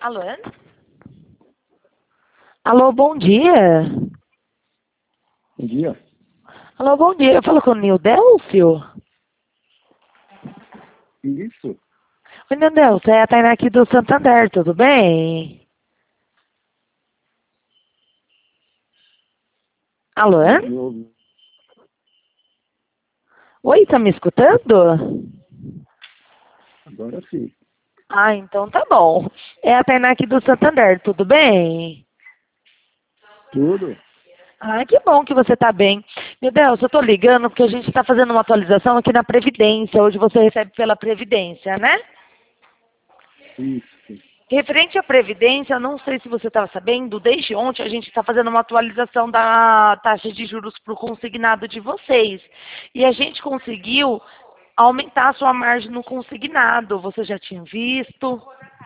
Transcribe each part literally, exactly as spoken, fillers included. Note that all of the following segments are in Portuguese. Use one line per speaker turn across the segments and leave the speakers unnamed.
Alô? Alô, bom dia.
Bom dia.
Alô, bom dia. Eu falo com o Nildelcio?
Isso.
Oi, Nildelcio, é a Tainá aqui do Santander, tudo bem? Alô?
Eu-
Oi, tá me escutando?
Agora sim.
Ah, então tá bom. É a Tainá aqui do Santander, tudo bem?
Tudo?
Ah, que bom que você tá bem. Meu Deus, eu tô ligando porque a gente tá fazendo uma atualização aqui na Previdência. Hoje você recebe pela Previdência, né?
Isso.
Referente à Previdência, eu não sei se você estava sabendo, desde ontem a gente está fazendo uma atualização da taxa de juros para o consignado de vocês. E a gente conseguiu aumentar a sua margem no consignado. Você já tinha visto?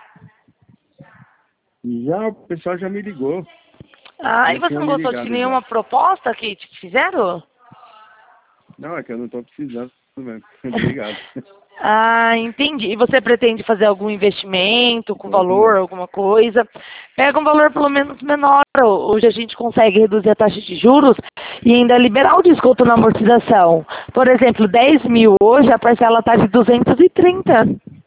Já, o pessoal já me ligou.
Ah, e
Já
você
tinha
não
me
gostou de
ligado
nenhuma
já.
proposta que te fizeram?
Não, é que eu não tô precisando mesmo. Obrigado.
Ah, entendi. E você pretende fazer algum investimento com
Enquanto
valor,
não.
alguma coisa? Pega um valor pelo menos menor. Hoje a gente consegue reduzir a taxa de juros e ainda liberar o desconto na amortização. Por exemplo, dez mil hoje, a parcela está de duzentos e trinta.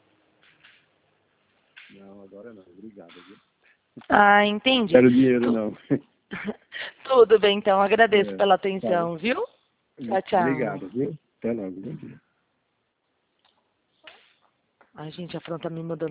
Não, agora não. Obrigado. Viu?
Ah, entendi.
Quero dinheiro
Tu-
não.
Tudo bem, então. Agradeço
É,
pela
tá.
atenção, viu? Tchau, tchau.
Obrigado, viu? Até logo. Bom dia.
Ai, gente, a Fran tá me mandando